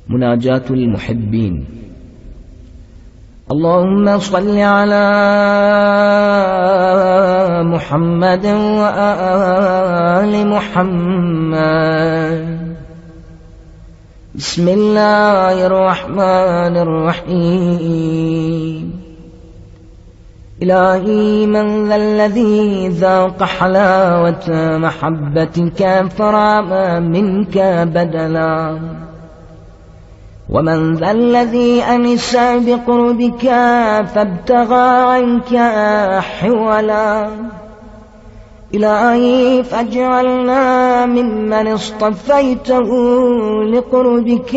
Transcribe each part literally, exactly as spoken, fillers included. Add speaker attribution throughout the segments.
Speaker 1: مناجاة المحبين. اللهم صل على محمد وآل محمد. بسم الله الرحمن الرحيم. إلهي من ذا الذي ذاق حلاوة محبتك فرام منك بدلا، ومن ذا الذي أنس بقربك فابتغى عنك حولا. إلهي فاجعلنا ممن اصطفيته لقربك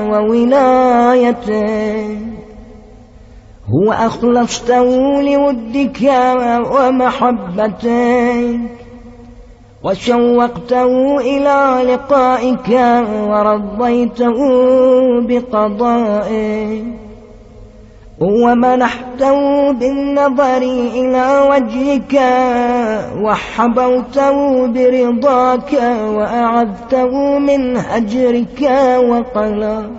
Speaker 1: وولايته، هو أخلصته لودك ومحبتك، وشوقته إلى لقائك ورضيته بقضائك، ومنحته بالنظر إلى وجهك، وحبوته برضاك، وأعذته من هجرك وقلاك،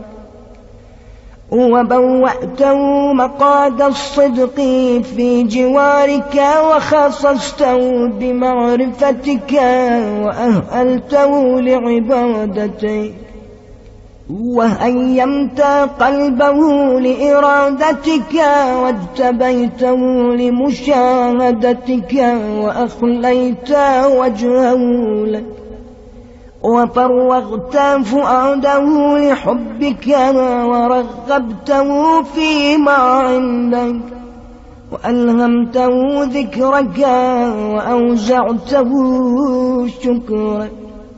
Speaker 1: وبوأته مقعد الصدق في جوارك، وخصصته بمعرفتك، وأهلته لعبادتك، وهيمت قلبه لإرادتك، واجتبيته لمشاهدتك، وأخليت وجهه لك، وفرغت فؤاده لحبك، ورغبته فيما عندك، وألهمته ذكرك، وأوزعته شكرك،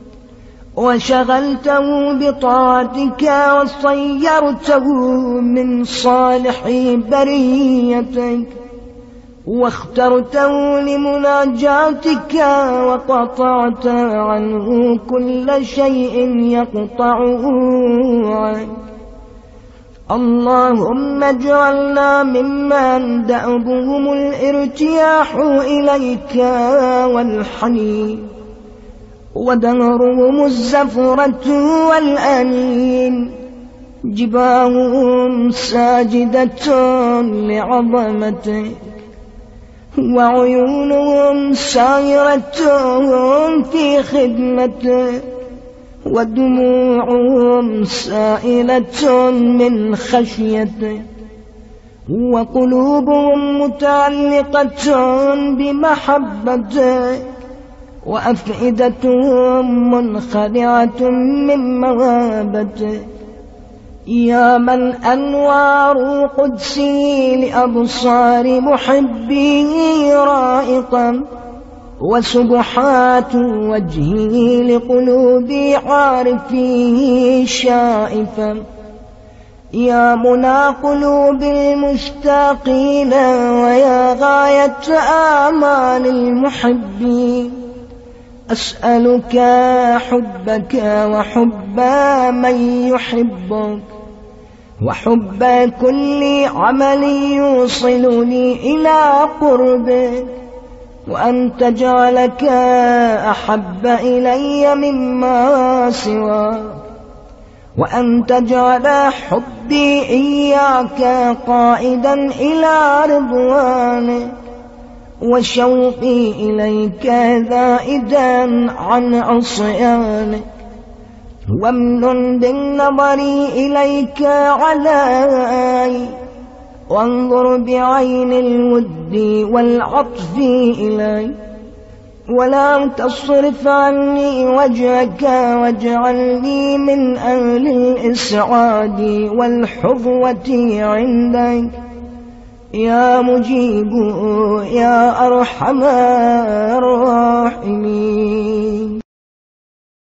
Speaker 1: وشغلته بطاعتك، وصيرته من صالح بريتك، واخترته لمناجاتك، وقطعت عنه كل شيء يقطعه عنك. اللهم اجعلنا ممن دأبهم الارتياح إليك والحنين، ودهرهم الزفرة والأنين، جباههم ساجدة لعظمتك، وعيونهم سائرة في خدمتك، ودموعهم سائلة من خشيتك، وقلوبهم متعلقة بمحبتك، وأفئدتهم منخدعة من مهابتك. يا من أنوار قدسي لأبصار محبيه رائقا، وسبحات وجهه لقلوب عارفيه شائفا. يا منى قلوب المشتاقين، ويا غاية آمال المحبين، أسألك حبك وحب من يحبك، وحب كل عمل يوصلني إلى قربك، وأن تجعلك أحب إلي مما سواك، وأن تجعل حبي إياك قائدا إلى رضوانك، وشوقي إليك ذائدا عن عصيانك. وامنن بالنظر إليك علي، وانظر بعين الود والعطف إلي، ولا تصرف عني وجهك، واجعلني من أهل الإسعاد والحظوة عندك. يا مجيب يا أرحم الراحمين.